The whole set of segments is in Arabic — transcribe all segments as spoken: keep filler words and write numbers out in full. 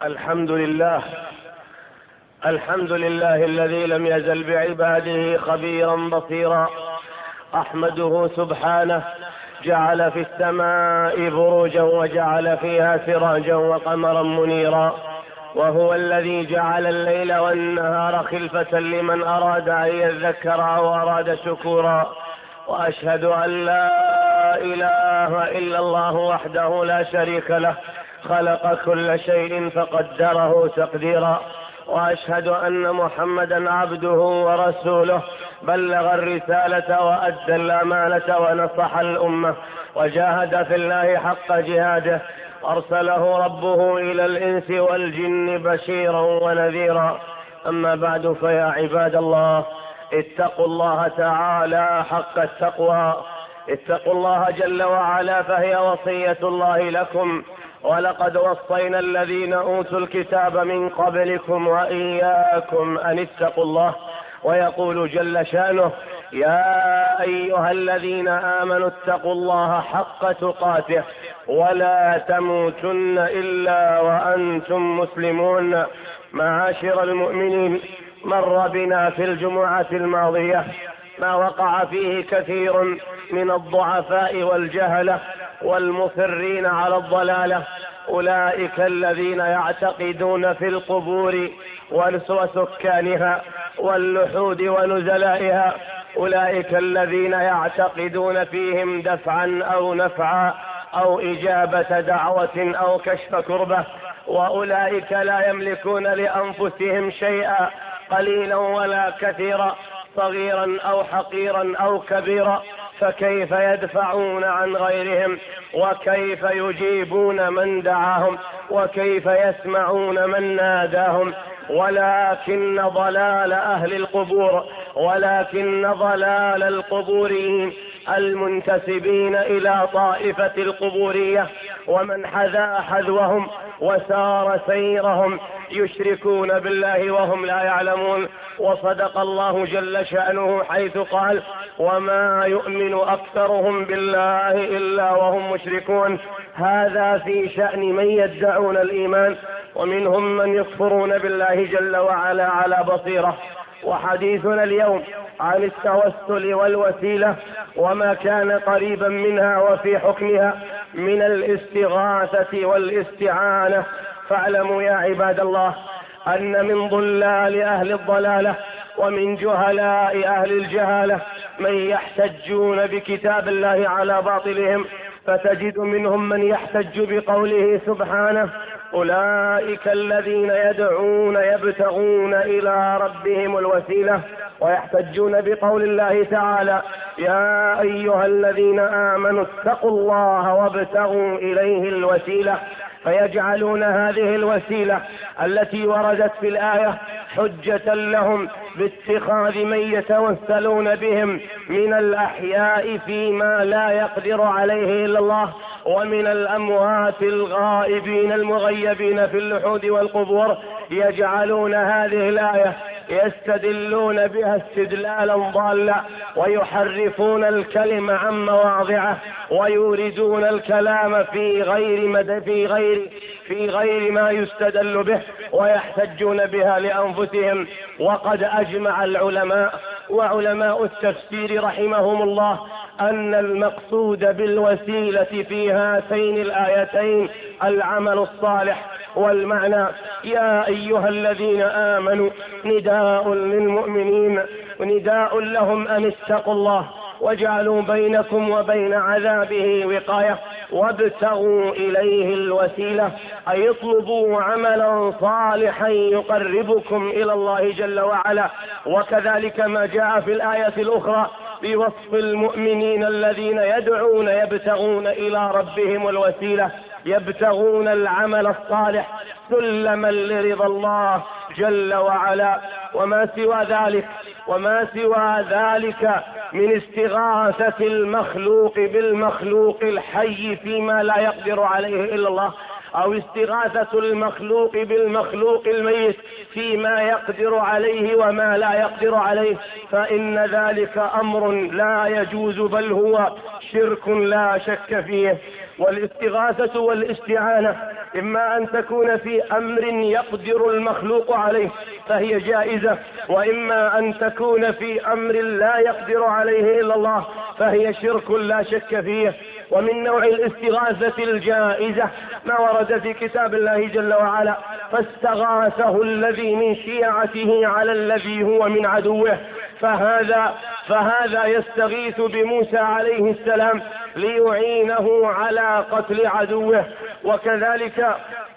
الحمد لله الحمد لله الذي لم يزل بعباده خبيرا بصيرا. أحمده سبحانه، جعل في السماء بروجا وجعل فيها سراجا وقمرا منيرا، وهو الذي جعل الليل والنهار خلفة لمن أراد أن يذكر أو أراد شكورا. وأشهد أن لا إله إلا الله وحده لا شريك له، خلق كل شيء فقدره تقديرا. وأشهد أن محمدا عبده ورسوله، بلغ الرسالة وأدى الأمانة ونصح الأمة وجاهد في الله حق جهاده، أرسله ربه إلى الإنس والجن بشيرا ونذيرا. أما بعد، فيا عباد الله، اتقوا الله تعالى حق التقوى. اتقوا الله جل وعلا، فهي وصية الله لكم: ولقد وصينا الذين أوتوا الكتاب من قبلكم وإياكم أن اتقوا الله. ويقول جل شأنه: يا أيها الذين آمنوا اتقوا الله حق تقاته ولا تموتن إلا وأنتم مسلمون. معاشر المؤمنين، مر بنا في الجمعة الماضية ما وقع فيه كثير من الضعفاء والجهلة والمصرين على الضلالة، أولئك الذين يعتقدون في القبور وسكانها واللحود ونزلائها، أولئك الذين يعتقدون فيهم دفعا أو نفعا أو إجابة دعوة أو كشف كربة، وأولئك لا يملكون لأنفسهم شيئا قليلا ولا كثيرا، صغيرا أو حقيرا أو كبيرا، فكيف يدفعون عن غيرهم؟ وكيف يجيبون من دعاهم؟ وكيف يسمعون من ناداهم؟ ولكن ضلال أهل القبور ولكن ضلال القبوريين المنتسبين إلى طائفة القبورية ومن حذا حذوهم وسار سيرهم يشركون بالله وهم لا يعلمون. وصدق الله جل شأنه حيث قال: وما يؤمن أكثرهم بالله إلا وهم مشركون. هذا في شأن من يدعون الإيمان، ومنهم من يكفرون بالله جل وعلا على بصيرة. وحديثنا اليوم عن التوسل والوسيلة وما كان قريبا منها وفي حكمها من الاستغاثة والاستعانة. فاعلموا يا عباد الله أن من ضلال أهل الضلالة ومن جهلاء أهل الجهالة من يحتجون بكتاب الله على باطلهم، فتجد منهم من يحتج بقوله سبحانه: أولئك الذين يدعون يبتغون إلى ربهم الوسيلة، ويحتجون بقول الله تعالى: يا أيها الذين آمنوا اتقوا الله وابتغوا إليه الوسيلة، فيجعلون هذه الوسيلة التي وردت في الآية حجة لهم باتخاذ من يتوسلون بهم من الأحياء فيما لا يقدر عليه إلا الله، ومن الأموات الغائبين المغيبين في اللحود والقبور. يجعلون هذه الآية يستدلون بها استدلالا ضالا، ويحرفون الكلمة عن مواضعه، ويوردون الكلام في غير مد في غير في غير ما يستدل به، ويحتجون بها لأنفسهم. وقد أجمع العلماء وعلماء التفسير رحمهم الله أن المقصود بالوسيلة في هاتين الآيتين العمل الصالح. والمعنى: يا أيها الذين آمنوا نداء للمؤمنين، نداء لهم أن اتقوا الله واجعلوا بينكم وبين عذابه وقاية، وابتغوا إليه الوسيلة، أي اطلبوا عملا صالحا يقربكم إلى الله جل وعلا. وكذلك ما جاء في الآية الأخرى بوصف المؤمنين الذين يدعون يبتغون إلى ربهم الوسيلة، يبتغون العمل الصالح سلما لرضا الله جل وعلا. وما سوى ذلك وما سوى ذلك من استغاثة المخلوق بالمخلوق الحي فيما لا يقدر عليه إلا الله، أو استغاثة المخلوق بالمخلوق الميت فيما يقدر عليه وما لا يقدر عليه، فإن ذلك أمر لا يجوز، بل هو شرك لا شك فيه. والاستغاثة والاستعانة إما أن تكون في أمر يقدر المخلوق عليه فهي جائزة، وإما أن تكون في أمر لا يقدر عليه إلا الله فهي شرك لا شك فيه. ومن نوع الاستغاثة الجائزة ما ورد في كتاب الله جل وعلا: فاستغاثه الذي من شيعته على الذي هو من عدوه. فهذا فهذا يستغيث بموسى عليه السلام ليعينه على قتل عدوه. وكذلك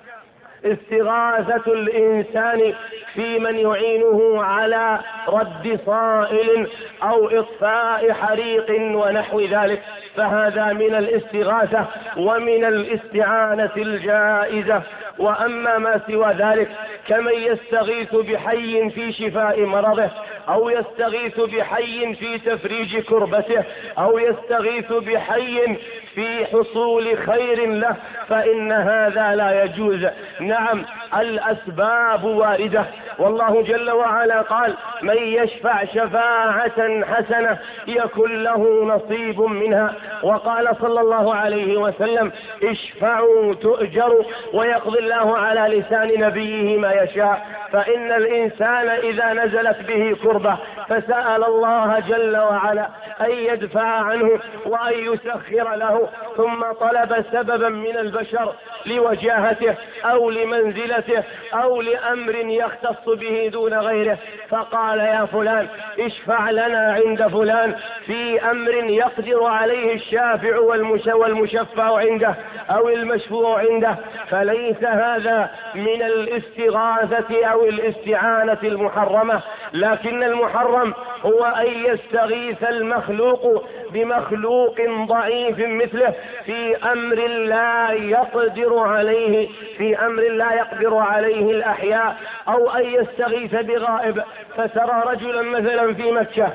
استغاثة الإنسان في من يعينه على رد صائل أو إطفاء حريق ونحو ذلك، فهذا من الاستغاثة ومن الاستعانة الجائزة. وأما ما سوى ذلك كمن يستغيث بحي في شفاء مرضه، أو يستغيث بحي في تفريج كربته، أو يستغيث بحي في حصول خير له، فإن هذا لا يجوز. نعم الأسباب واردة، والله جل وعلا قال: من يشفع شفاعة حسنة يكن له نصيب منها. وقال صلى الله عليه وسلم: اشفعوا تؤجروا، ويقضي الله على لسان نبيه ما يشاء. فإن الإنسان إذا نزلت به كربة فسأل الله جل وعلا أن يدفع عنه وأن يسخر له، ثم طلب سببا من البشر لوجاهته أو لمنزلته أو لأمر يختص به دون غيره، فقال: يا فلان اشفع لنا عند فلان في أمر يقدر عليه الشافع والمشفع عنده أو المشفوع عنده. فليس هذا من الاستغاثة أو الاستعانة المحرمة، لكن المحرم هو أن يستغيث المخلوق بمخلوق ضعيف مثله في أمر لا يقدر عليه في أمر لا يقدر عليه الأحياء، أو أن يستغيث بغائب. فترى رجلا مثلا في مكة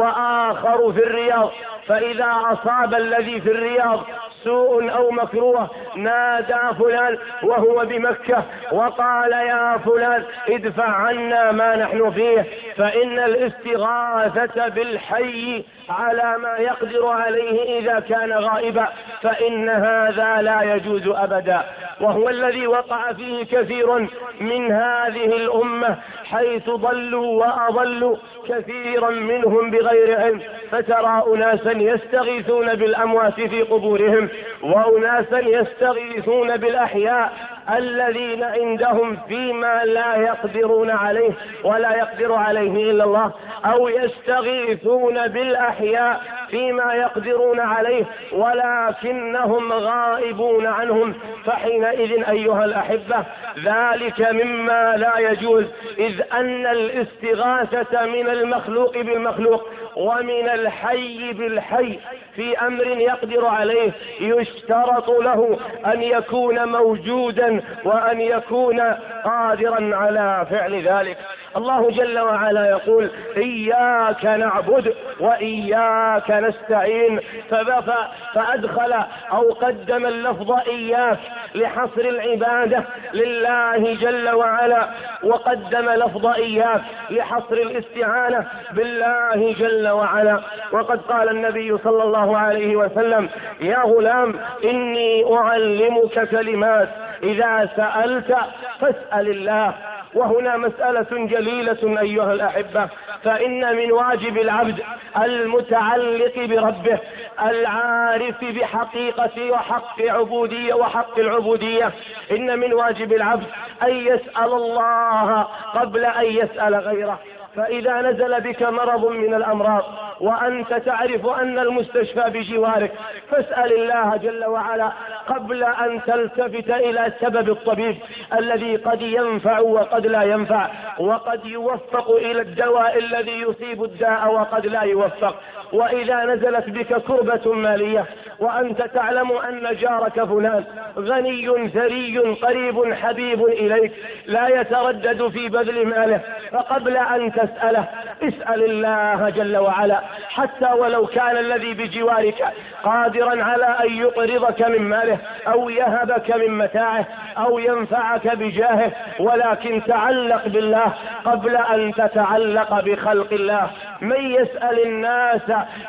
وآخر في الرياض، فإذا أصاب الذي في الرياض سوء أو مكروه نادى فلان وهو بمكة وقال: يا فلان ادفع عنا ما نحن فيه. فإن الاستغاثة بالحي على ما يقدر عليه إذا كان غائبا فإن هذا لا يجوز أبدا، وهو الذي وقع فيه كثير من هذه الأمة، حيث ضلوا وأضلوا كثيرا منهم بغير علم. فترى أناسا يستغيثون بالأموات في قبورهم، وأناسا يستغيثون بالأحياء الذين عندهم فيما لا يقدرون عليه ولا يقدر عليه إلا الله، أو يستغيثون بالأحياء فيما يقدرون عليه ولكنهم غائبون عنهم. فحينئذ أيها الأحبة ذلك مما لا يجوز، إذ أن الاستغاثة من المخلوق بالمخلوق ومن الحي بالحي في أمر يقدر عليه يشترط له أن يكون موجودا وأن يكون قادرا على فعل ذلك. الله جل وعلا يقول: إياك نعبد وإياك نستعين، فأدخل أو قدم اللفظ إياك لحصر العبادة لله جل وعلا، وقدم لفظ إياك لحصر الاستعانة بالله جل وعلا. وقد قال النبي صلى الله عليه وسلم: يا غلام إني أعلمك كلمات إذا سألت فاسأل الله. وهنا مسألة جليلة أيها الأحبة، فإن من واجب العبد المتعلق بربه العارف بحقيقة وحق عبودية وحق العبودية، إن من واجب العبد أن يسأل الله قبل أن يسأل غيره. فإذا نزل بك مرض من الأمراض وأنت تعرف أن المستشفى بجوارك فاسأل الله جل وعلا قبل أن تلتفت إلى سبب الطبيب الذي قد ينفع وقد لا ينفع، وقد يوفق إلى الدواء الذي يصيب الداء وقد لا يوفق. وإذا نزلت بك كربة مالية وأنت تعلم أن جارك فلان غني ثري قريب حبيب إليك لا يتردد في بذل ماله، فقبل أن تسأله اسأل الله جل وعلا، حتى ولو كان الذي بجوارك قادرا على أن يقرضك من ماله أو يهبك من متاعه أو ينفعك بجاهه، ولكن تعلق بالله قبل أن تتعلق بخلق الله. من يسأل الناس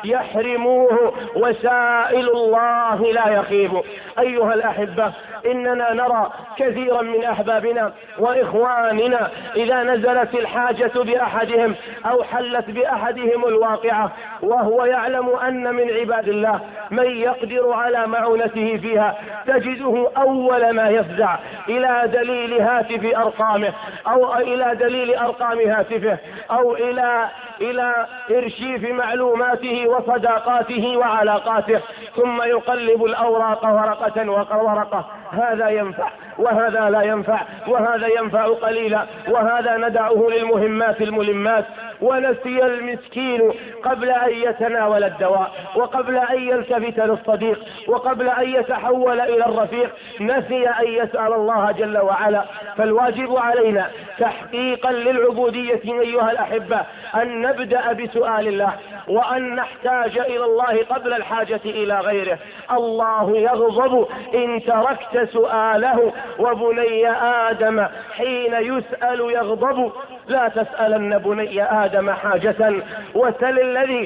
يحرموه وسائل الله لا يخيب. أيها الأحبة، إننا نرى كثيرا من أحبابنا وإخواننا إذا نزلت الحاجة بأحدهم أو حلت بأحدهم الواقعة وهو يعلم أن من عباد الله من يقدر على معونته فيها، تجده أول ما يفزع إلى دليل هاتف أرقامه أو إلى دليل أرقام هاتفه أو إلى إلى إرشيف معلوماته وصداقاته وعلاقاته، ثم يقلب الأوراق ورقة وورقة. هذا ينفع وهذا لا ينفع، وهذا ينفع قليلا وهذا ندعه للمهمات الملمات. ونسي المسكين قبل أن يتناول الدواء وقبل أن يلتفت للصديق وقبل أن يتحول إلى الرفيق، نسي أن يسأل الله جل وعلا. فالواجب علينا تحقيقا للعبودية أيها الأحبة أن نبدأ بسؤال الله وأن نحتاج إلى الله قبل الحاجة إلى غيره. الله يغضب إن تركت سؤاله، وبني آدم حين يسأل يغضب. لا تسألن بني آدم حاجة وسل الذي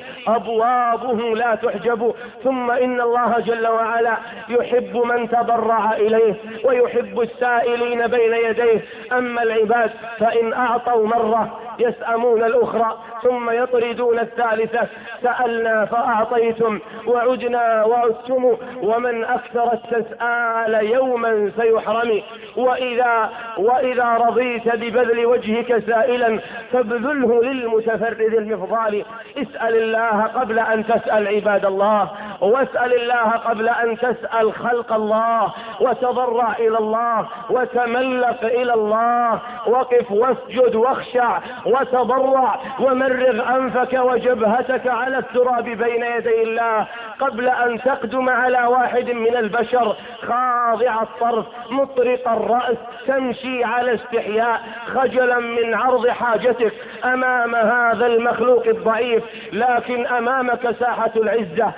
أبوابه لا تحجب. ثم إن الله جل وعلا يحب من تضرع إليه ويحب السائلين بين يديه. أما العباد فإن أعطوا مرة يسأمون الأخرى ثم يطردون الثالثة. سألنا فأعطيتم وعدنا وعدتم، ومن أكثر التسآل يوما سيحرم. وإذا, وإذا رضيت ببذل وجهك سائلا فابذله للمتفرد المفضال. اسأل الله قبل أن تسأل عباد الله، واسأل الله قبل أن تسأل خلق الله، وتضرع إلى الله وتملق إلى الله. وقف واسجد واخشع وتضرع ومرغ أنفك وجبهتك على التراب بين يدي الله قبل أن تقدم على واحد من البشر خاضع الطرف مطرق الرأس، تمشي على استحياء خجلا من عرض حاجتك أمام هذا المخلوق الضعيف. لكن أمامك ساحة العزة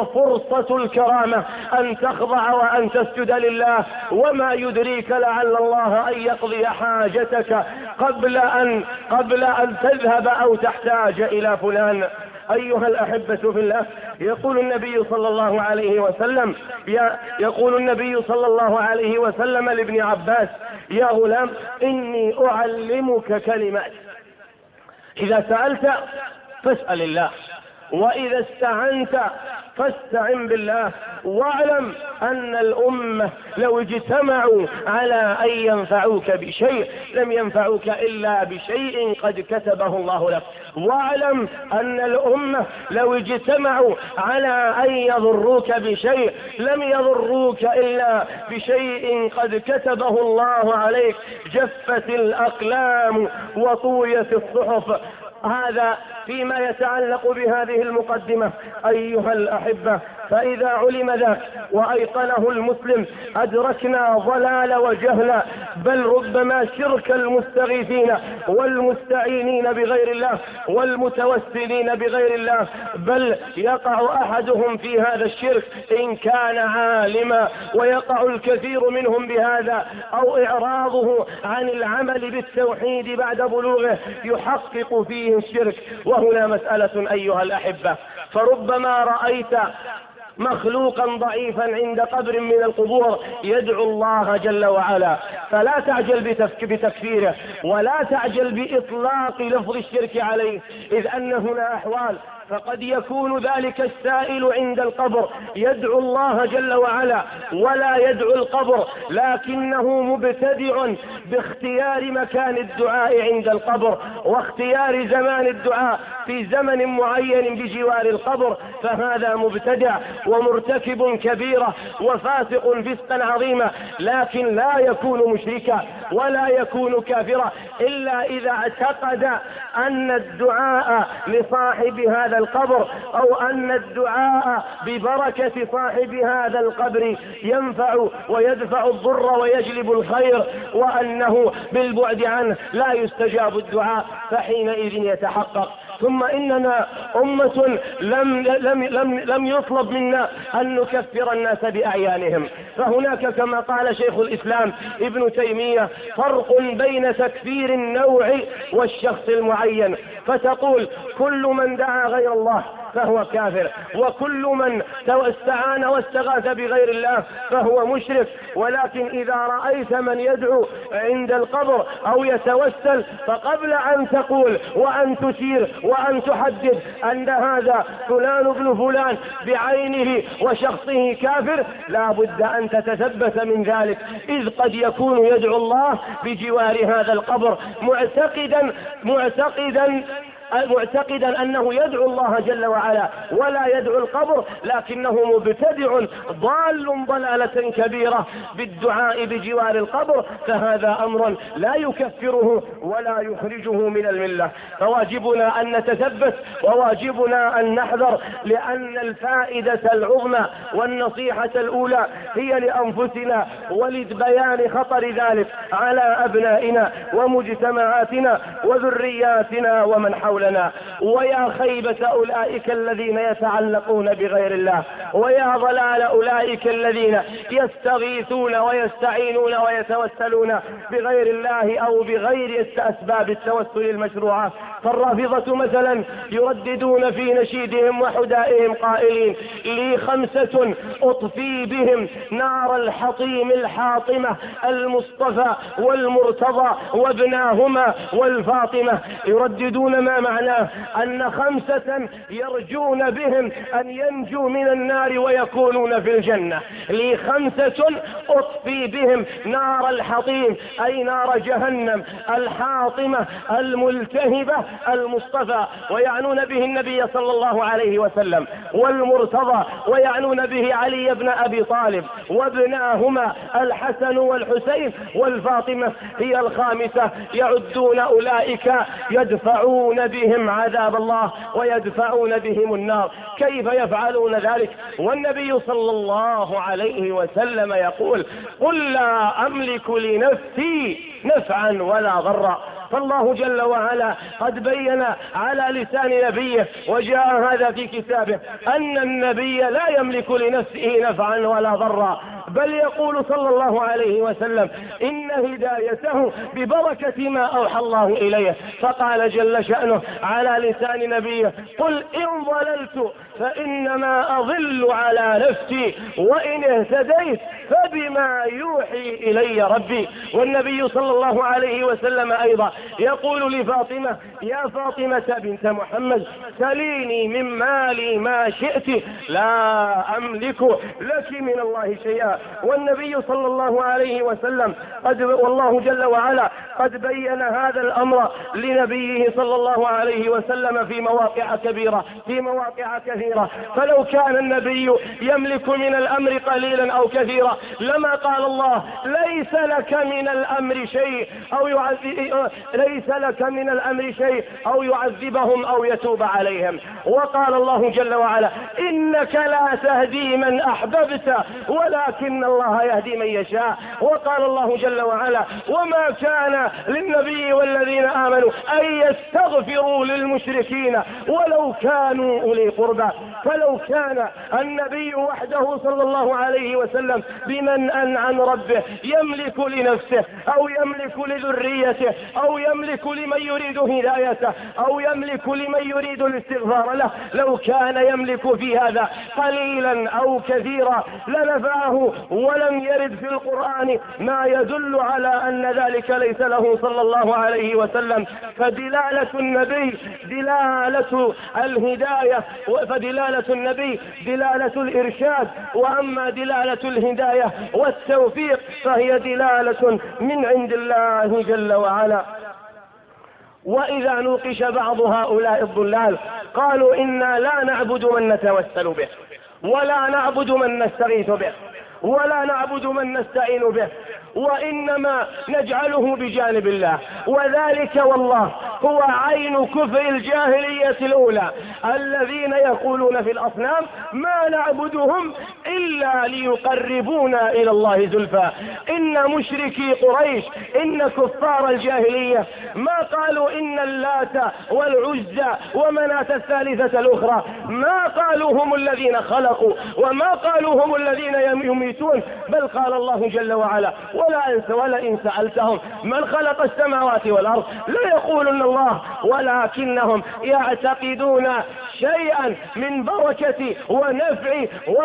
وفرصة الكرامة أن تخضع وأن تسجد لله. وما يدريك لعل الله أن يقضي حاجتك قبل أن, قبل أن تذهب أو تحتاج إلى فلان. أيها الأحبة في الله، يقول النبي صلى الله عليه وسلم يقول النبي صلى الله عليه وسلم لابن عباس: يا غلام إني أعلمك كلمات، إذا سألت فاسأل الله، وإذا استعنت فاستعن بالله، واعلم أن الأمة لو اجتمعوا على أن ينفعوك بشيء لم ينفعوك إلا بشيء قد كتبه الله لك. واعلم أن الأمة لو اجتمعوا على أن يضروك بشيء لم يضروك إلا بشيء قد كتبه الله عليك. جفت الأقلام وطويت الصحف. هذا فيما يتعلق بهذه المقدمة. أيها الأحبة، فإذا علم ذاك وأيقنه المسلم أدركنا ضلال وجهل، بل ربما شرك المستغيثين والمستعينين بغير الله والمتوسلين بغير الله، بل يقع أحدهم في هذا الشرك إن كان عالما، ويقع الكثير منهم بهذا، أو إعراضه عن العمل بالتوحيد بعد بلوغه يحقق فيه الشرك. وهنا مسألة أيها الأحبة، فربما رأيت مخلوقا ضعيفا عند قبر من القبور يدعو الله جل وعلا، فلا تعجل بتكفيره ولا تعجل بإطلاق لفظ الشرك عليه، إذ أن هنا أحوال. فقد يكون ذلك السائل عند القبر يدعو الله جل وعلا ولا يدعو القبر، لكنه مبتدع باختيار مكان الدعاء عند القبر واختيار زمان الدعاء في زمن معين بجوار القبر، فهذا مبتدع ومرتكب كبيرة وفاسق فسقا عظيما، لكن لا يكون مشركا ولا يكون كافرا إلا إذا اعتقد أن الدعاء لصاحب هذا القبر أو أن الدعاء ببركة صاحب هذا القبر ينفع ويدفع الضر ويجلب الخير، وأنه بالبعد عنه لا يستجاب الدعاء، فحينئذ يتحقق ثم إننا أمة لم, لم, لم, لم يطلب منا أن نكفر الناس بأعيانهم. فهناك كما قال شيخ الإسلام ابن تيمية فرق بين تكفير النوع والشخص المعين، فتقول كل من دعا غير الله فهو كافر، وكل من استعان واستغاث بغير الله فهو مشرك. ولكن إذا رأيت من يدعو عند القبر أو يتوسل، فقبل أن تقول وأن تشير وأن تحدد أن هذا فلان ابن فلان بعينه وشخصه كافر، لا بد أن تتثبت من ذلك، إذ قد يكون يدعو الله بجوار هذا القبر معتقدا معتقدا معتقدا أنه يدعو الله جل وعلا ولا يدعو القبر، لكنه مبتدع ضال ضلالة كبيرة بالدعاء بجوار القبر، فهذا أمر لا يكفره ولا يخرجه من الملة. فواجبنا أن نتثبت وواجبنا أن نحذر، لأن الفائدة العظمى والنصيحة الأولى هي لأنفسنا ولبيان خطر ذلك على أبنائنا ومجتمعاتنا وذرياتنا ومن حولنا. ويا خيبة أولئك الذين يتعلقون بغير الله، ويا ضلال أولئك الذين يستغيثون ويستعينون ويتوسلون بغير الله أو بغير أسباب التوسل المشروعة. فالرافضة مثلا يرددون في نشيدهم وحدائهم قائلين: لي خمسة أطفي بهم نار الحطيم الحاطمة، المصطفى والمرتضى وابناهما والفاطمة. يرددون ما معناه أن خمسة يرجون بهم أن ينجوا من النار ويكونون في الجنة. لي خمسة أطفي بهم نار الحطيم، أي نار جهنم الحاطمة الملتهبة، المصطفى ويعنون به النبي صلى الله عليه وسلم، والمرتضى ويعنون به علي بن أبي طالب، وابناهما الحسن والحسين والفاطمة هي الخامسة. يعدون أولئك يدفعون بهم عذاب الله ويدفعون بهم النار. كيف يفعلون ذلك والنبي صلى الله عليه وسلم يقول: قل لا أملك لنفسي نفعا ولا ضرا. فالله جل وعلا قد بين على لسان نبيه، وجاء هذا في كتابه، أن النبي لا يملك لنفسه نفعا ولا ضرا، بل يقول صلى الله عليه وسلم: إن هدايته ببركة ما أوحى الله إليه. فقال جل شأنه على لسان نبيه: قل إن ضللت فإنما أضل على نفسي، وإن اهتديت فبما يوحي إلي ربي. والنبي صلى الله عليه وسلم أيضا يقول لفاطمة: يا فاطمة بنت محمد سليني من مالي ما شئت لا أملك لك من الله شيئا. والنبي صلى الله عليه وسلم قد والله جل وعلا قد بين هذا الأمر لنبيه صلى الله عليه وسلم في مواقع كبيرة في مواقع كثيرة. فلو كان النبي يملك من الأمر قليلا أو كثيرا لما قال الله: ليس لك من الأمر شيء أو يعذب ليس لك من الأمر شيء أو يعذبهم أو يتوب عليهم. وقال الله جل وعلا: إنك لا تهدي من أحببت ولكن الله يهدي من يشاء. وقال الله جل وعلا: وما كان للنبي والذين آمنوا أن يستغفروا للمشركين ولو كانوا أولي قربى. فلو كان النبي وحده صلى الله عليه وسلم بمنأ عن ربه يملك لنفسه أو يملك لذريته أو يملك لمن يريد هدايته أو يملك لمن يريد الاستغفار له، لو كان يملك في هذا قليلا أو كثيرا لنفعه. ولم يرد في القرآن ما يدل على أن ذلك ليس له صلى الله عليه وسلم. فدلالة النبي دلالة الهداية، فدلالة النبي دلالة الإرشاد، وأما دلالة الهداية والتوفيق فهي دلالة من عند الله جل وعلا. وإذا نوقش بعض هؤلاء الضلال قالوا: إنا لا نعبد من نتوسل به، ولا نعبد من نستغيث به، ولا نعبد من نستعين به، وإنما نجعله بجانب الله. وذلك والله هو عين كفر الجاهلية الأولى، الذين يقولون في الأصنام ما نعبدهم إلا ليقربونا إلى الله زلفى. إن مشركي قريش، إن كفار الجاهلية ما قالوا إن اللات والعزى ومناة الثالثة الأخرى، ما قالوا هم الذين خلقوا، وما قالوا هم الذين يميتون، بل قال الله جل وعلا ولا أنس ولئن سألتهم من خلق السماوات والأرض لا يقولون الله ولكنهم يعتقدون شيئا من بركة ونفع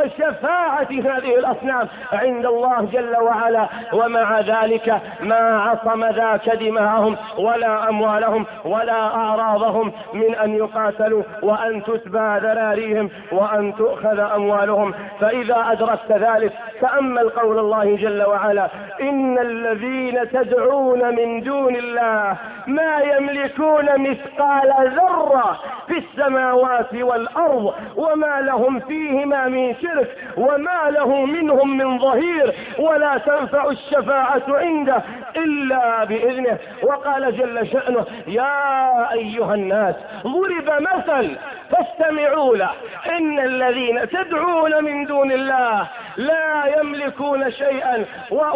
وشفاعة هذه الأصنام عند الله جل وعلا، ومع ذلك ما عصم ذاك دماءهم ولا أموالهم ولا أعراضهم من أن يقاتلوا وأن تتبى ذراريهم وأن تؤخذ أموالهم. فإذا أدركت ذلك تأمل قول الله جل وعلا إن الذين تدعون من دون الله ما يملكون مثقال ذرة في السماوات والأرض وما لهم فيهما من شرك وما له منهم من ظهير ولا تنفع الشفاعة عنده إلا بإذنه. وقال جل شأنه يا أيها الناس ضرب مثل فاستمعوا له إن الذين تدعون من دون الله لا يملكون شيئا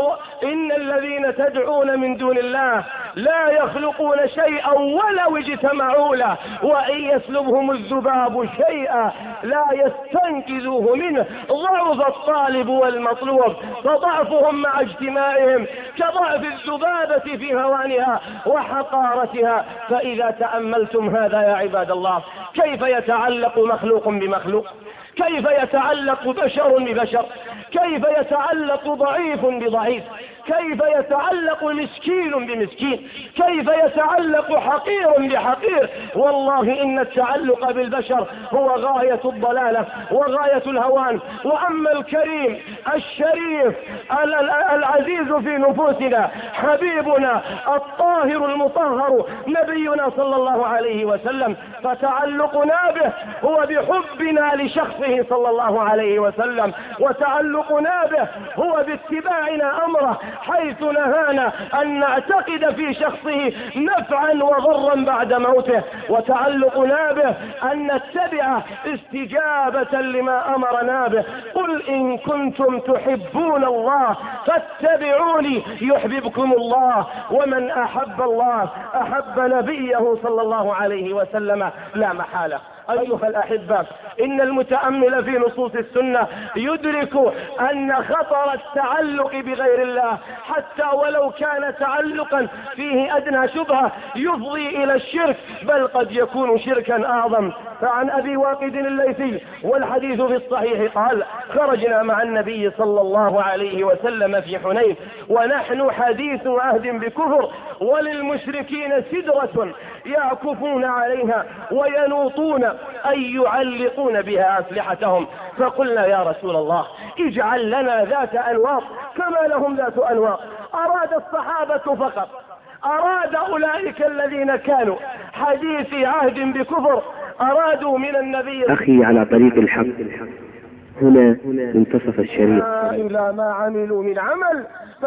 وإن الذين تدعون من دون الله لا يخلقون شيئا ولو اجتمعوا له وإن يسلبهم الذباب شيئا لا يستنقذوه منه ضعف الطالب والمطلوب. فضعفهم مع اجتماعهم كضعف الذبابة في هوانها وحقارتها. فإذا تأملتم هذا يا عباد الله كيف يتعلق مخلوق بمخلوق، كيف يتعلق بشر ببشر، كيف يتعلق ضعيف بضعيف، كيف يتعلق مسكين بمسكين، كيف يتعلق حقير بحقير. والله إن التعلق بالبشر هو غاية الضلالة وغاية الهوان. وأما الكريم الشريف العزيز في نفوسنا حبيبنا الطاهر المطهر نبينا صلى الله عليه وسلم فتعلقنا به هو بحبنا لشخصه صلى الله عليه وسلم، وتعلقنا به هو باتباعنا أمره حيث نهانا أن نعتقد في شخصه نفعا وضرا بعد موته، وتعلقنا به أن نتبع استجابة لما أمرنا به. قل إن كنتم تحبون الله فاتبعوني يحببكم الله، ومن أحب الله أحب نبيه صلى الله عليه وسلم لا محالة. أيها الأحبة إن المتأمل في نصوص السنة يدرك أن خطر التعلق بغير الله حتى ولو كان تعلقا فيه أدنى شبهة يفضي إلى الشرك بل قد يكون شركا أعظم. فعن أبي واقد الليثي والحديث في الصحيح قال خرجنا مع النبي صلى الله عليه وسلم في حنين ونحن حديث عهد بكفر وللمشركين سدرة يعكفون عليها وينوطون أي يعلقون بها أسلحتهم. فقلنا يا رسول الله اجعل لنا ذات أنواط كما لهم ذات أنواط. أراد الصحابة فقط، أراد أولئك الذين كانوا حديث عهد بكفر أرادوا من النبي أخي على طريق الحق هنا منتصف الشريط إلى ما عملوا من عمل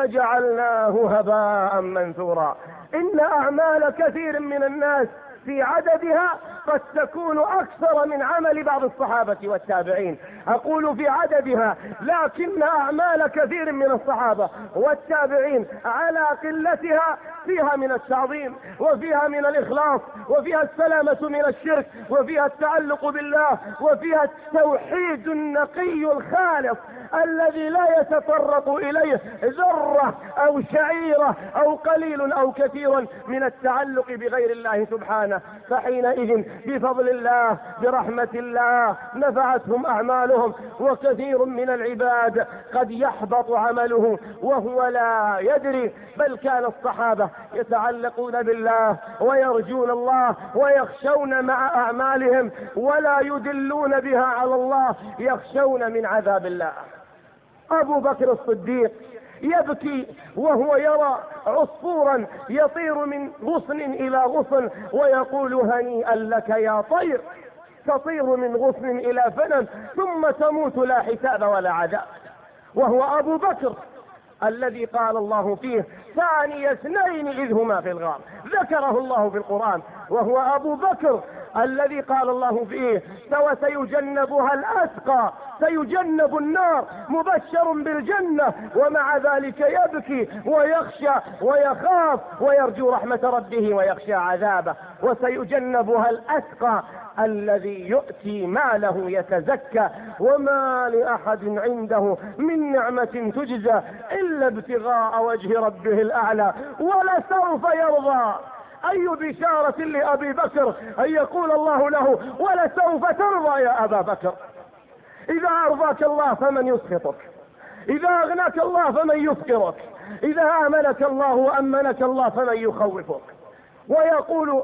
فجعلناه هباء منثورا. إن أعمال كثير من الناس في عددها قد تكون أكثر من عمل بعض الصحابة والتابعين. أقول في عددها، لكن أعمال كثير من الصحابة والتابعين على قلتها فيها من التعظيم وفيها من الإخلاص وفيها السلامة من الشرك وفيها التعلق بالله وفيها التوحيد النقي الخالص الذي لا يتطرق إليه ذرة أو شعيرة أو قليل أو كثير من التعلق بغير الله سبحانه. فحينئذ بفضل الله برحمة الله نفعتهم أعمالهم. وكثير من العباد قد يحبط عمله وهو لا يدري، بل كان الصحابة يتعلقون بالله ويرجون الله ويخشون مع أعمالهم ولا يدلون بها على الله، يخشون من عذاب الله. أبو بكر الصديق يبكي وهو يرى عصفورا يطير من غصن إلى غصن ويقول هنيئا لك يا طير، تطير من غصن إلى فنن ثم تموت لا حساب ولا عذاب. وهو أبو بكر الذي قال الله فيه ثاني اثنين إذ هما في الغار، ذكره الله في القرآن، وهو أبو بكر الذي قال الله فيه وسيجنبها الأتقى، سيجنب النار مبشر بالجنة، ومع ذلك يبكي ويخشى ويخاف ويرجو رحمة ربه ويخشى عذابه. وسيجنبها الأتقى الذي يؤتي ماله يتزكى وما لأحد عنده من نعمة تجزى إلا ابتغاء وجه ربه الأعلى ولسوف يرضى. أي بشارة لأبي بكر أن يقول الله له ولسوف ترضى يا أبا بكر. إذا أرضاك الله فمن يسخطك، إذا أغناك الله فمن يفقرك، إذا آمنك الله وأمنك الله فمن يخوفك. ويقول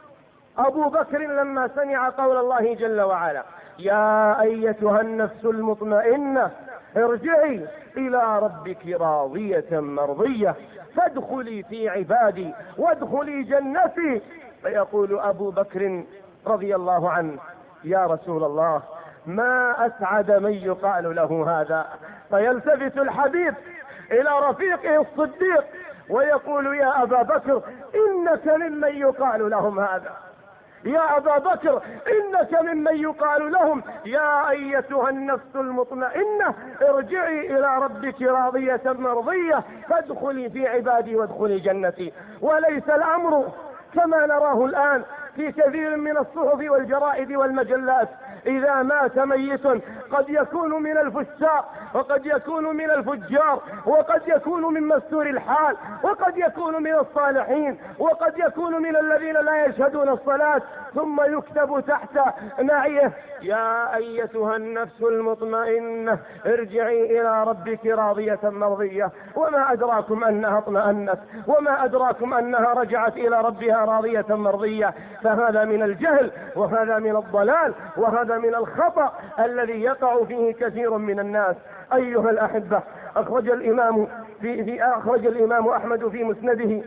أبو بكر لما سمع قول الله جل وعلا يا أيتها النفس المطمئنة ارجعي إلى ربك راضية مرضية فادخلي في عبادي وادخلي جنتي. فيقول أبو بكر رضي الله عنه يا رسول الله ما أسعد من يقال له هذا. فيلتفت الحبيب إلى رفيقه الصديق ويقول يا أبا بكر إنك ممن يقال لهم هذا، يا أبا بكر إنك ممن يقال لهم يا أيتها النفس المطمئنة ارجعي إلى ربك راضية مرضية فادخلي في عبادي وادخلي جنتي. وليس الأمر كما نراه الآن في كثير من الصحف والجرائد والمجلات، إذا مات ميت قد يكون من الفساق وقد يكون من الفجار وقد يكون من مستور الحال وقد يكون من الصالحين وقد يكون من الذين لا يشهدون الصلاة، ثم يكتب تحت نعيه يا أيتها النفس المطمئنة ارجعي إلى ربك راضية مرضية. وما أدراكم أنها اطمأنت، وما أدراكم أنها رجعت إلى ربها راضية مرضية. فهذا من الجهل وهذا من الضلال وهذا من الخطأ الذي يقع فيه كثير من الناس. أيها الأحبة، أخرج الإمام في, في أخرج الإمام أحمد في مسنده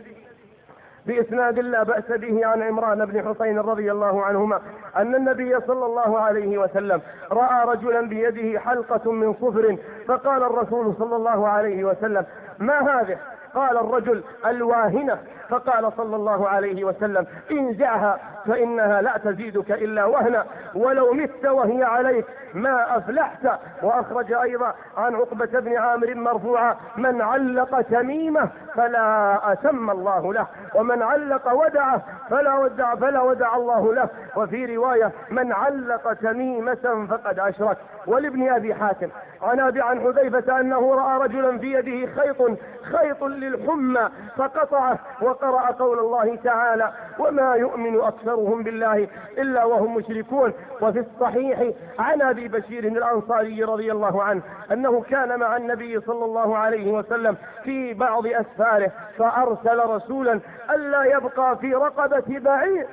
بإسناد لا بأس به عن عمران بن حسين رضي الله عنهما أن النبي صلى الله عليه وسلم رأى رجلا بيده حلقة من صفر، فقال الرسول صلى الله عليه وسلم ما هذه؟ قال الرجل الواهنة. فقال صلى الله عليه وسلم انزعها فإنها لا تزيدك إلا وهنا ولو مت وهي عليك ما أفلحت. وأخرج أيضا عن عقبة بن عامر مرفوعا من علق تميمة فلا أتم الله له ومن علق ودعه فلا ودع, فلا ودع الله له. وفي رواية من علق تميمة فقد أشرك. ولابن أبي حاتم عن أبي عن حذيفة أنه رأى رجلا في يده خيط خيط للحمى فقطعه وقرأ قول الله تعالى وما يؤمن أكثرهم بالله إلا وهم مشركون. وفي الصحيح عن أبي بشير الأنصاري رضي الله عنه أنه كان مع النبي صلى الله عليه وسلم في بعض أسفاره فأرسل رسولا ألا يبقى في رقبة بعير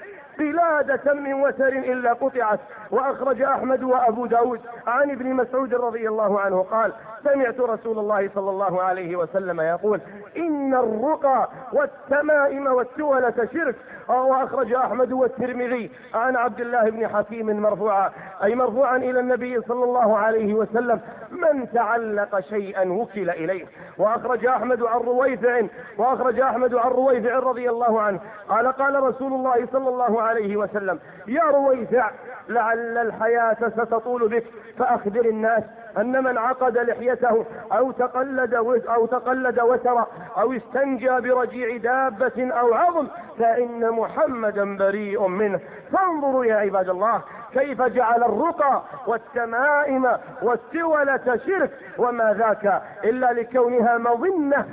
قلادة من وتر إلا قطعت. وأخرج أحمد وأبو داود عن ابن مسعود رضي الله عنه قال سمعت رسول الله صلى الله عليه وسلم يقول إن الرقى والتمائم والتولة شرك. وأخرج أحمد والترمذي عن عبد الله بن حكيم مرفوعا أي مرفوعا إلى النبي صلى الله عليه وسلم من تعلق شيئا وكل إليه. وأخرج أحمد عن رويفع وأخرج أحمد عن رويفع رضي الله عنه قال قال رسول الله صلى الله عليه وسلم يا رويفع لعل الحياة ستطول بك فأخبر الناس أن من عقد لحيته أو تقلد أو تقلد وتر أو استنجى برجيع دابة أو عظم فإن محمدا بريء منه. فانظروا يا عباد الله كيف جعل الرقى والتمائم والتولة شرك، وما ذاك إلا لكونها مظنة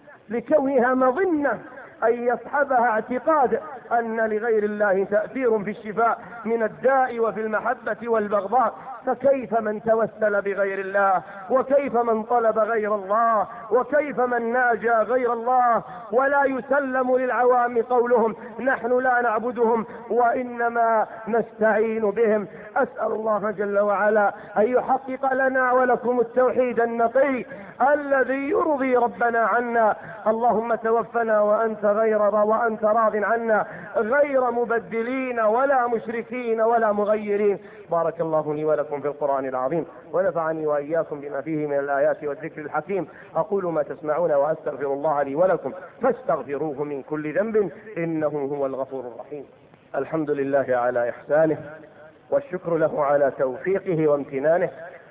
لكونها مظنة أن يصحبها اعتقاد أن لغير الله تأثير في الشفاء من الداء وفي المحبة والبغضاء. فكيف من توسل بغير الله وكيف من طلب غير الله وكيف من ناجى غير الله. ولا يسلم للعوام قولهم نحن لا نعبدهم وإنما نستعين بهم. أسأل الله جل وعلا أن يحقق لنا ولكم التوحيد النقي الذي يرضي ربنا عنا. اللهم توفنا وأنت غير وأنت راض عنا غير مبدلين ولا مشركين ولا مغيرين. بارك الله لي ولكم ولكم في القرآن العظيم، ونفعني وإياكم بما فيه من الآيات والذكر الحكيم. أقول ما تسمعون وأستغفر الله لي ولكم فاستغفروه من كل ذنب إنه هو الغفور الرحيم. الحمد لله على إحسانه، والشكر له على توفيقه وامتنانه،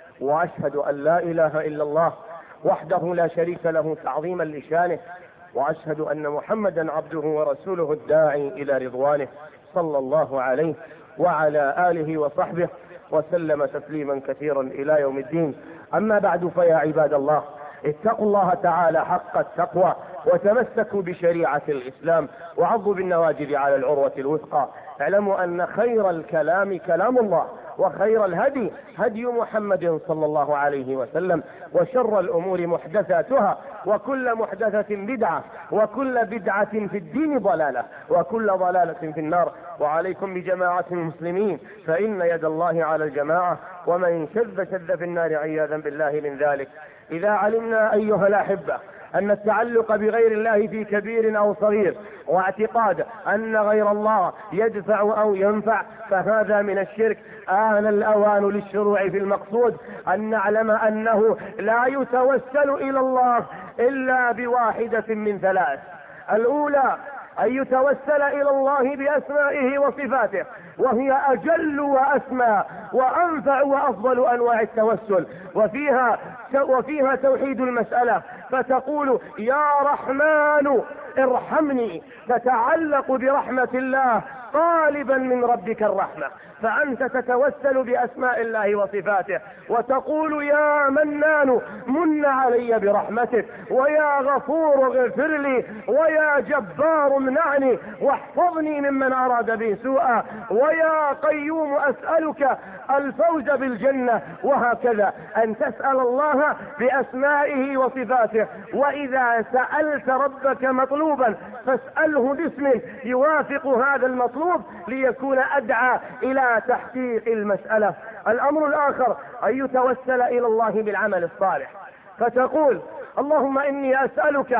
وأشهد أن لا إله إلا الله وحده لا شريك له تعظيما لشانه، وأشهد أن محمدا عبده ورسوله الداعي إلى رضوانه، صلى الله عليه وعلى آله وصحبه وسلم تسليما كثيرا إلى يوم الدين. أما بعد، فيا عباد الله، اتقوا الله تعالى حق التقوى، وتمسكوا بشريعة الإسلام، وعضوا بالنواجذ على العروة الوثقى. اعلموا أن خير الكلام كلام الله، وخير الهدي هدي محمد صلى الله عليه وسلم، وشر الأمور محدثاتها، وكل محدثة بدعة، وكل بدعة في الدين ضلالة، وكل ضلالة في النار. وعليكم بجماعة المسلمين، فإن يد الله على الجماعة، ومن شذ شذ في النار عياذا بالله من ذلك. إذا علمنا أيها الأحبة أن التعلق بغير الله في كبير أو صغير، واعتقاد أن غير الله يدفع أو ينفع، فهذا من الشرك. آن الأوان للشروع في المقصود، أن نعلم أنه لا يتوسل إلى الله إلا بواحدة من ثلاث. الأولى أن يتوسل إلى الله بأسمائه وصفاته، وهي أجل وأسمى وأنفع وأفضل أنواع التوسل، وفيها وفيها توحيد المسألة، فتقول يا رحمن ارحمني، تتعلق برحمة الله طالبا من ربك الرحمة، فأنت تتوسل بأسماء الله وصفاته، وتقول يا منان من علي برحمتك، ويا غفور اغفر لي، ويا جبار امنعني واحفظني ممن أراد بي سوءا، ويا قيوم أسألك الفوز بالجنة، وهكذا أن تسأل الله بأسمائه وصفاته. وإذا سألت ربك مطلوبا فاسأله باسم يوافق هذا المطلوب، ليكون أدعى إلى تحقيق المسألة. الأمر الآخر أن يتوسل إلى الله بالعمل الصالح، فتقول اللهم إني أسألك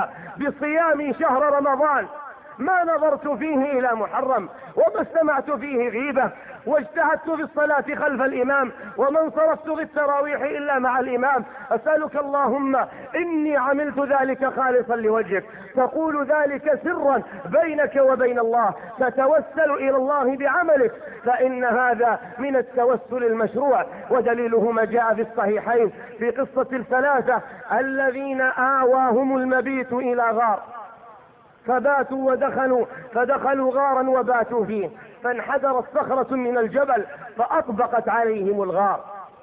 بصيام شهر رمضان ما نظرت فيه إلى محرم، وما استمعت فيه غيبة، واجتهدت في الصلاة خلف الإمام، وما انصرفت بالتراويح إلا مع الإمام، أسألك اللهم إني عملت ذلك خالصا لوجهك. تقول ذلك سرا بينك وبين الله، تتوسل إلى الله بعملك، فإن هذا من التوسل المشروع. ودليله ما جاء في الصحيحين في قصة الثلاثة الذين آواهم المبيت إلى غار، فباتوا ودخلوا فدخلوا غارا وباتوا فيه، فانحدرت صخرة من الجبل فأطبقت عليهم الغار،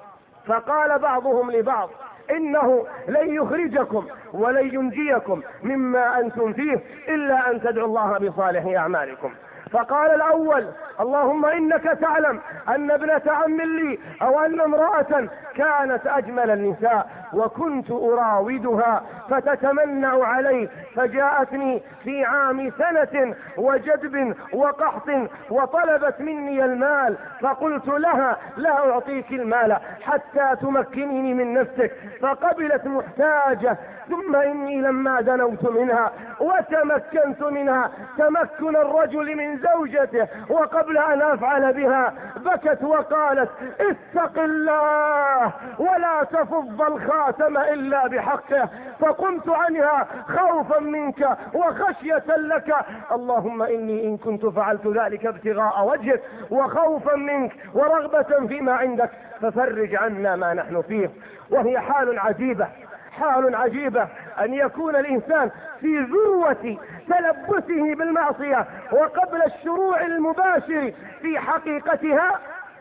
فقال بعضهم لبعض إنه لن يخرجكم ولن ينجيكم مما أنتم فيه إلا أن تدعوا الله بصالح أعمالكم. فقال الأول اللهم إنك تعلم أن ابنة عم لي أو أن امرأة كانت أجمل النساء، وكنت أراودها فتتمنع علي، فجاءتني في عام سنة وجدب وقحط وطلبت مني المال، فقلت لها لا أعطيك المال حتى تمكنني من نفسك، فقبلت محتاجة. ثم إني لما دنوت منها وتمكنت منها تمكن الرجل من زوجته، وقبل أن أفعل بها بكت وقالت اتق الله ولا تفض الخاتم إلا بحقه، فقمت عنها خوفا منك وخشية لك. اللهم إني إن كنت فعلت ذلك ابتغاء وجهك وخوفا منك ورغبة فيما عندك ففرج عنا ما نحن فيه. وهي حال عجيبة، حال عجيبة أن يكون الإنسان في ذروة تلبسه بالمعصية، وقبل الشروع المباشر في حقيقتها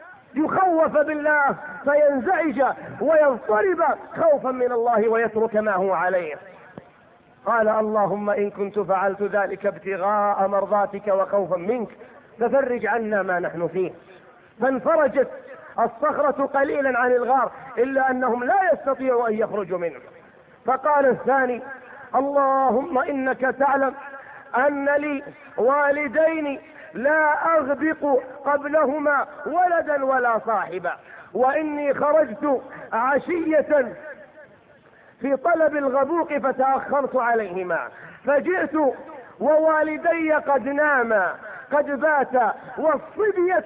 يخوف بالله فينزعج ويضطرب خوفا من الله ويترك ما هو عليه. قال اللهم إن كنت فعلت ذلك ابتغاء مرضاتك وخوفا منك ففرج عنا ما نحن فيه. فانفرجت الصخرة قليلا عن الغار، إلا أنهم لا يستطيعوا أن يخرجوا منه. فقال الثاني اللهم إنك تعلم أن لي والدين لا أغبق قبلهما ولدا ولا صاحبا، وإني خرجت عشية في طلب الغبوق فتأخرت عليهما، فجئت ووالدي قد ناما، قد بات والصبية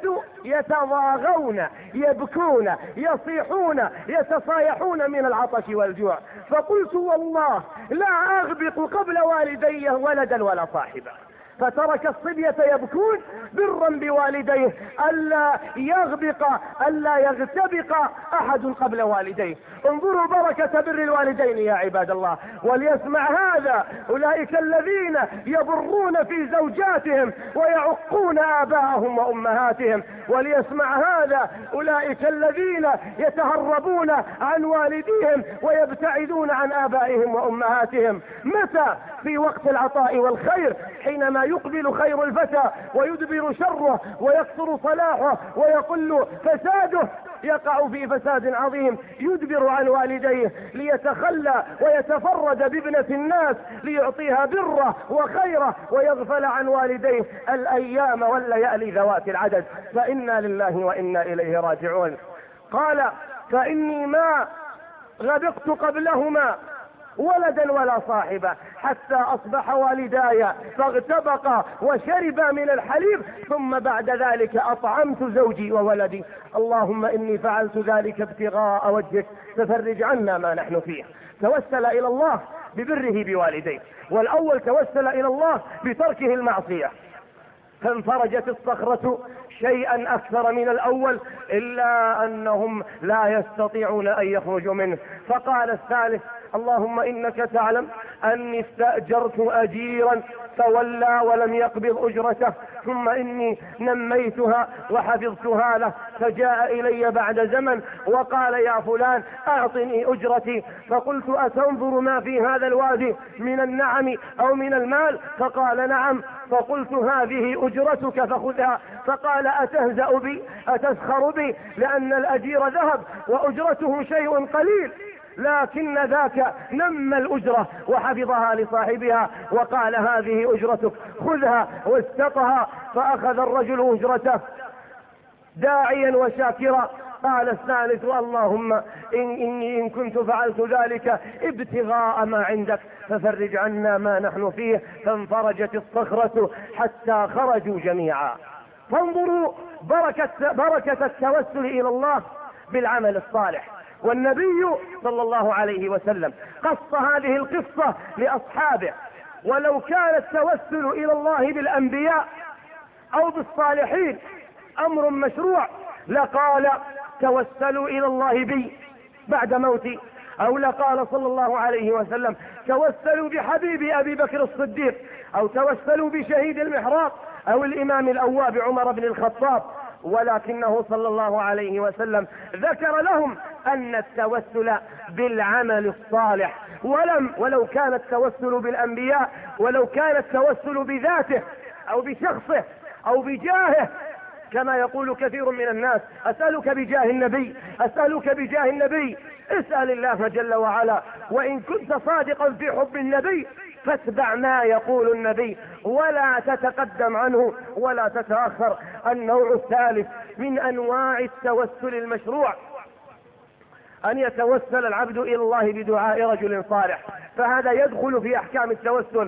يتضاغون يبكون يصيحون يتصايحون من العطش والجوع. فقلت والله لا أغبق قبل والدي ولدا ولا صاحبا. فترك الصبية يبكون برا بوالديه ألا يغبق ألا يغتبق أحد قبل والديه. انظروا بركة بر الوالدين يا عباد الله. وليسمع هذا أولئك الذين يبرون في زوجاتهم ويعقون آباءهم وأمهاتهم. وليسمع هذا أولئك الذين يتهربون عن والديهم ويبتعدون عن آبائهم وأمهاتهم. متى؟ في وقت العطاء والخير، حينما يقبل خير الفتى ويدبر شره ويكثر صلاحه ويقل فساده، يقع في فساد عظيم، يدبر عن والديه ليتخلى ويتفرد بابنة الناس ليعطيها بره وخيره ويغفل عن والديه الأيام والليالي ذوات العدد. فإنا لله وإنا إليه راجعون. قال فإني ما غبقت قبلهما ولدا ولا صاحبا حتى أصبح والداي فاغتبقا وشربا من الحليب، ثم بعد ذلك أطعمت زوجي وولدي. اللهم إني فعلت ذلك ابتغاء وجهك ففرج عنا ما نحن فيه. توسل إلى الله ببره بوالديه، والأول توسل إلى الله بتركه المعصية، فانفرجت الصخرة شيئا أكثر من الأول إلا أنهم لا يستطيعون أن يخرجوا منه. فقال الثالث اللهم إنك تعلم أني استأجرت أجيرا تولى ولم يقبض أجرته، ثم إني نميتها وحفظتها له، فجاء إلي بعد زمن وقال يا فلان أعطني أجرتي. فقلت أتنظر ما في هذا الوادي من النعم أو من المال؟ فقال نعم. فقلت هذه أجرتك فخذها. فقال أتهزأ بي أتسخر بي؟ لأن الأجير ذهب وأجرته شيء قليل، لكن ذاك نمى الأجرة وحفظها لصاحبها وقال هذه أجرتك خذها واستطها. فأخذ الرجل أجرته داعيا وشاكرا. قال الثالث اللهم إن إني إن كنت فعلت ذلك ابتغاء ما عندك ففرج عنا ما نحن فيه. فانفرجت الصخرة حتى خرجوا جميعا. فانظروا بركة, بركة التوسل إلى الله بالعمل الصالح. والنبي صلى الله عليه وسلم قص هذه القصة لأصحابه. ولو كان التوسل إلى الله بالأنبياء أو بالصالحين أمر مشروع لقال توسلوا إلى الله بي بعد موتي، أو لقال صلى الله عليه وسلم توسلوا بحبيبي أبي بكر الصديق، أو توسلوا بشهيد المحراق أو الإمام الأواب عمر بن الخطاب. ولكنه صلى الله عليه وسلم ذكر لهم أن التوسل بالعمل الصالح، ولم ولو كان التوسل بالأنبياء، ولو كان التوسل بذاته أو بشخصه أو بجاهه، كما يقول كثير من الناس أسألك بجاه النبي أسألك بجاه النبي. اسأل الله جل وعلا، وإن كنت صادقا في حب النبي فاتبع ما يقول النبي ولا تتقدم عنه ولا تتأخر. النوع الثالث من أنواع التوسل المشروع أن يتوسل العبد إلى الله بدعاء رجل صالح، فهذا يدخل في أحكام التوسل.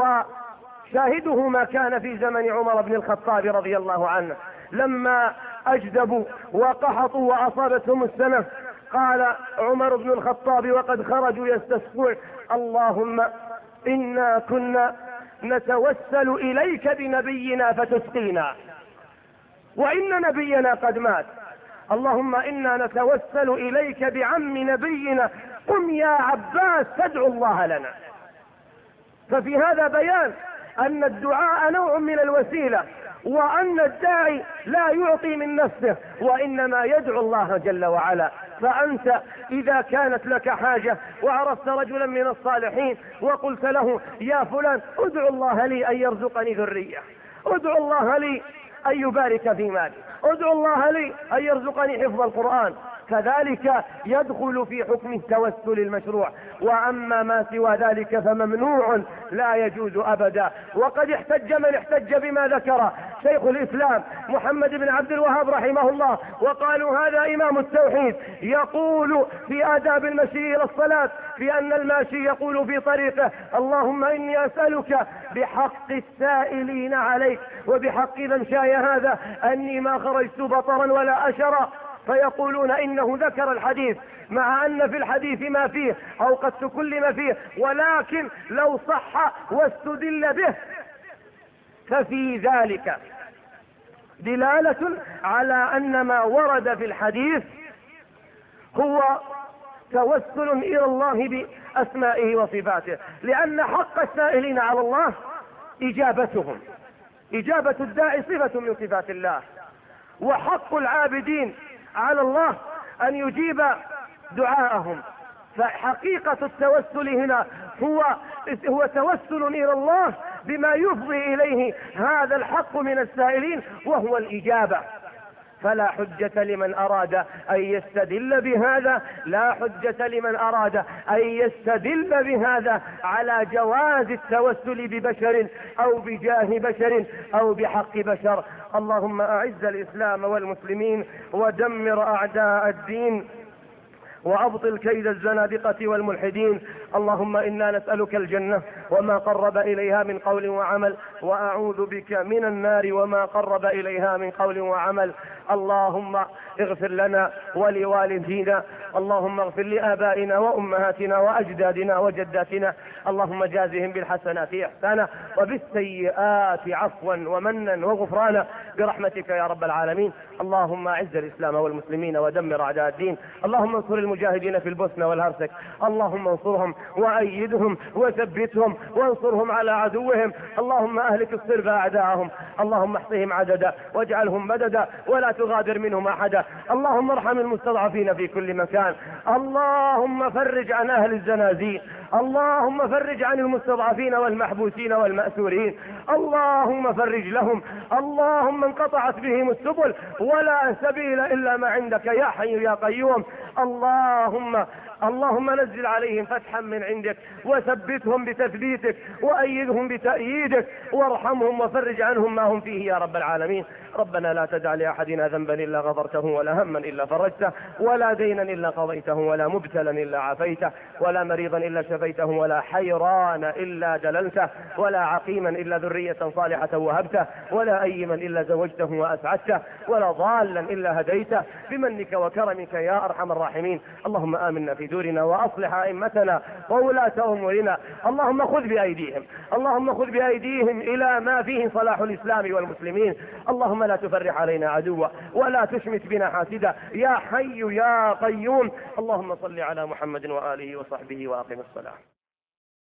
وشاهده ما كان في زمن عمر بن الخطاب رضي الله عنه لما أجدبوا وقحطوا وأصابتهم السنة، قال عمر بن الخطاب وقد خرجوا يستسقون اللهم إنا كنا نتوسل إليك بنبينا فتسقينا، وإن نبينا قد مات، اللهم إنا نتوسل إليك بعم نبينا، قم يا عباس تدعو الله لنا. ففي هذا بيان أن الدعاء نوع من الوسيلة، وأن الداعي لا يعطي من نفسه وإنما يدعو الله جل وعلا. فأنت إذا كانت لك حاجة وعرفت رجلا من الصالحين وقلت له يا فلان ادعو الله لي أن يرزقني ذرية، ادعو الله لي أن يبارك في مالي، ادعو الله لي أن يرزقني حفظ القرآن، كذلك يدخل في حكم التوسل المشروع. وأما ما سوى ذلك فممنوع لا يجوز أبدا. وقد احتج من احتج بما ذكر شيخ الإسلام محمد بن عبد الوهاب رحمه الله، وقالوا هذا إمام التوحيد يقول في آداب المشي إلى الصلاة في أن الماشي يقول في طريقه: اللهم إني أسألك بحق السائلين عليك وبحق ممشاي هذا أني ما خرجت بطرا ولا أشرا. فيقولون إنه ذكر الحديث مع أن في الحديث ما فيه أو قد تكلم فيه، ولكن لو صح واستدل به ففي ذلك دلالة على أن ما ورد في الحديث هو توسل إلى الله بأسمائه وصفاته، لأن حق السائلين على الله إجابتهم، إجابة الداعي صفة من صفات الله، وحق العابدين على الله أن يجيب دعاءهم. فحقيقة التوسل هنا هو هو توسل إلى الله بما يفضي إليه هذا الحق من السائلين وهو الإجابة. فلا حجة لمن أراد أن يستدل بهذا لا حجة لمن أراد أن يستدل بهذا على جواز التوسل ببشر أو بجاه بشر أو بحق بشر. اللهم أعز الإسلام والمسلمين ودمر أعداء الدين وأبطل كيد الزنادقة والملحدين. اللهم إنا نسألك الجنة وما قرب إليها من قول وعمل، وأعوذ بك من النار وما قرب إليها من قول وعمل. اللهم اغفر لنا ولوالدينا، اللهم اغفر لآبائنا وأمهاتنا وأجدادنا وجداتنا، اللهم جازهم بالحسنات إحسانا وبالسيئات عفوا ومنا وغفرانا برحمتك يا رب العالمين. اللهم أعز الإسلام والمسلمين ودمر أعداء الدين. اللهم انصر المجاهدين في البوسنة والهرسك، اللهم انصرهم وأيدهم وثبتهم وانصرهم على عدوهم. اللهم أهلك الصرف أعداءهم، اللهم احصهم عددا واجعلهم مددا ولا تغادر منهم أحدا. اللهم ارحم المستضعفين في كل مكان، اللهم فرج عن أهل الزنازين، اللهم فرج عن المستضعفين والمحبوسين والمأسورين، اللهم فرج لهم. اللهم انقطعت بهم السبل ولا سبيل إلا ما عندك يا حي يا قيوم. اللهم اللهم نزل عليهم فتحا من عندك وثبتهم بتثبيتك وأيدهم بتأييدك وارحمهم وفرج عنهم ما هم فيه يا رب العالمين. ربنا لا تدع لأحدنا ذنبا إلا غفرته ولا هما إلا فرجته ولا دينا إلا قضيته ولا مبتلا إلا عافيته ولا مريضا إلا شفيته ولا حيران إلا دللته ولا عقيما إلا ذرية صالحة وهبته ولا أيما إلا زوجته وأسعدته ولا ضالا إلا هديته بمنك وكرمك يا أرحم الراحمين. اللهم آمنا في دورنا وأصلح أئمتنا وولاة أمورنا. اللهم خذ بأيديهم اللهم خذ بأيديهم إلى ما فيه صلاح الإسلام والمسلمين. اللهم لا تفرح علينا عدوا ولا تشمت بنا حاسدا يا حي يا قيوم. اللهم صل على محمد وآله وصحبه وأقم الصلاة.